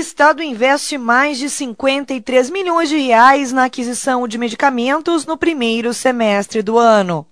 Estado investe mais de 53 milhões de reais na aquisição de medicamentos no primeiro semestre do ano.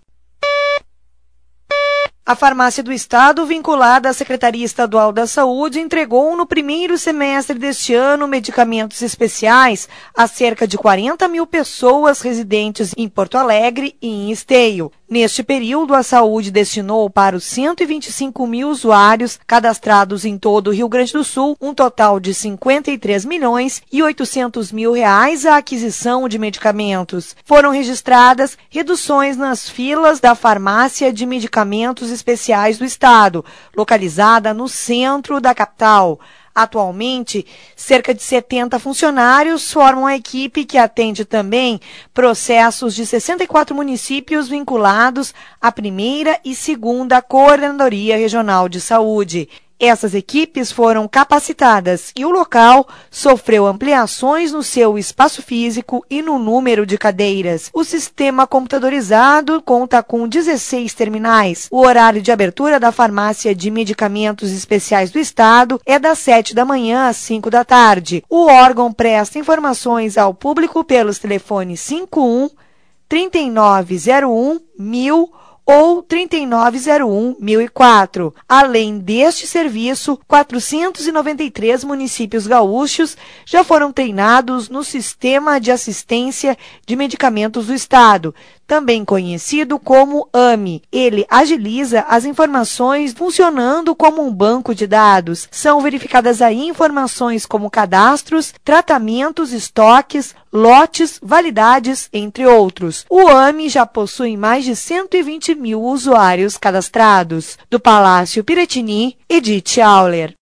A Farmácia do Estado, vinculada à Secretaria Estadual da Saúde, entregou no primeiro semestre deste ano medicamentos especiais a cerca de 40 mil pessoas residentes em Porto Alegre e em Esteio. Neste período, a saúde destinou para os 125 mil usuários cadastrados em todo o Rio Grande do Sul um total de 53 milhões e 800 mil reais à aquisição de medicamentos. Foram registradas reduções nas filas da Farmácia de Medicamentos Especiais do Estado, localizada no centro da capital. Atualmente, cerca de 70 funcionários formam a equipe que atende também processos de 64 municípios vinculados à primeira e segunda Coordenadoria Regional de Saúde. Essas equipes foram capacitadas e o local sofreu ampliações no seu espaço físico e no número de cadeiras. O sistema computadorizado conta com 16 terminais. O horário de abertura da Farmácia de Medicamentos Especiais do Estado é das 7 da manhã às 5 da tarde. O órgão presta informações ao público pelos telefones 51 3901 1000 ou 3901-1004. Além deste serviço, 493 municípios gaúchos já foram treinados no Sistema de Assistência de Medicamentos do Estado, também conhecido como AME. Ele agiliza as informações funcionando como um banco de dados. São verificadas aí informações como cadastros, tratamentos, estoques, lotes, validades, entre outros. O AME já possui mais de 120 mil usuários cadastrados. Do Palácio Piratini, Edith Auler.